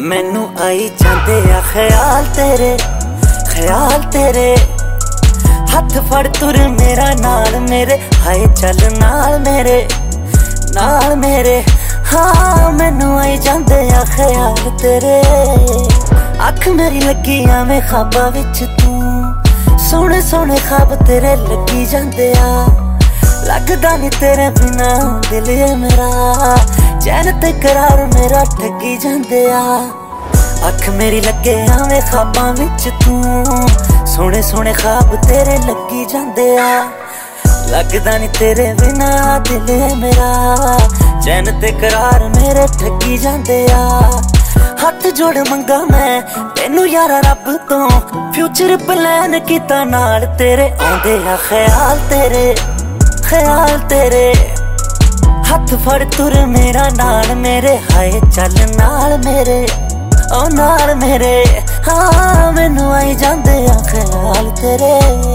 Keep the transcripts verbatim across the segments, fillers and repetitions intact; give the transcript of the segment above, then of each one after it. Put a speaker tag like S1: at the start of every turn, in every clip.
S1: मैनू आई जाते आ ख्याल तेरे ख्याल तेरे हथ फड़ तुर मेरा नाल मेरे हाय चल नाल मेरे नाल मेरे हाँ मैनू आई जाते आ ख्याल तेरे अख मेरी लगी आवें ख्वाबां विच तू सोहने सोहने ख्वाब तेरे लगी जाते आ लगदा नी तेरे बिना दिल है मेरा चैन ते करार मेरा ठगी जांदे आ अख मेरी लगे आवें ख्वाबां विच तू सोहने सोहने ख्वाब तेरे लगी जांदे आ लगदा नी तेरे बिना दिल है मेरा चैन ते करार मेरे ठगी जांदे आ हथ जोड़ मंगा मैं तेनू यारा रब तो फ्यूचर प्लान कीता नाल तेरे आंदे आ ख्याल तेरे ख्याल तेरे हथ फड़ तुर मेरा नाल मेरे हाय चल नाल मेरे ओ नाल मेरे हाँ मैनू आई जांदे आ ख्याल तेरे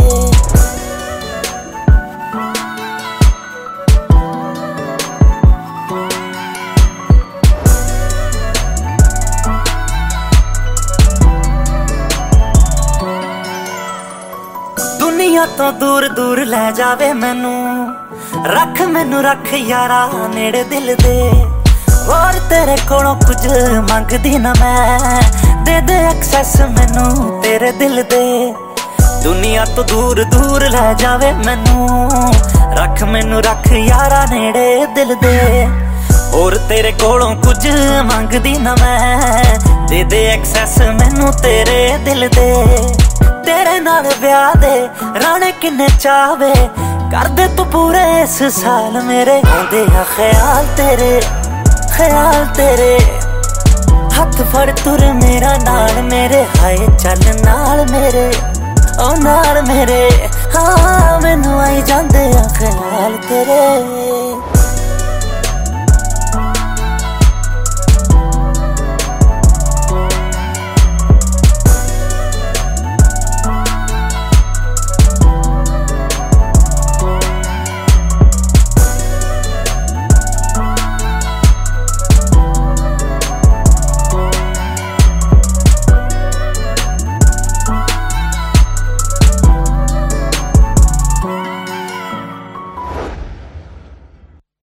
S1: दुनिया तो दूर दूर ले जावे मैनू रख मैनू रख यारा नेड़े दिल दे और तेरे कोलों कुछ मंगदी ना मैं दे दे एक्सेस मैनू तेरे दिल दे दुनिया तो दूर दूर ले जावे मैनू रख मैनू रख यारा नेड़े दिल दे और तेरे कोलों कुछ मंगदी ना मैं दे दे एक्सेस मैनू तेरे दिल दे तेरे नाल ब्याह दे राणे किन्ने चावे कर दे तू पूरे इस साल मेरे आंदे आ ख्याल तेरे ख्याल तेरे हथ फड़ तुर मेरा नाल मेरे हाय चल नाल मेरे ओ नाल मेरे हाँ मैनू आई जांदे आ ख्याल तेरे।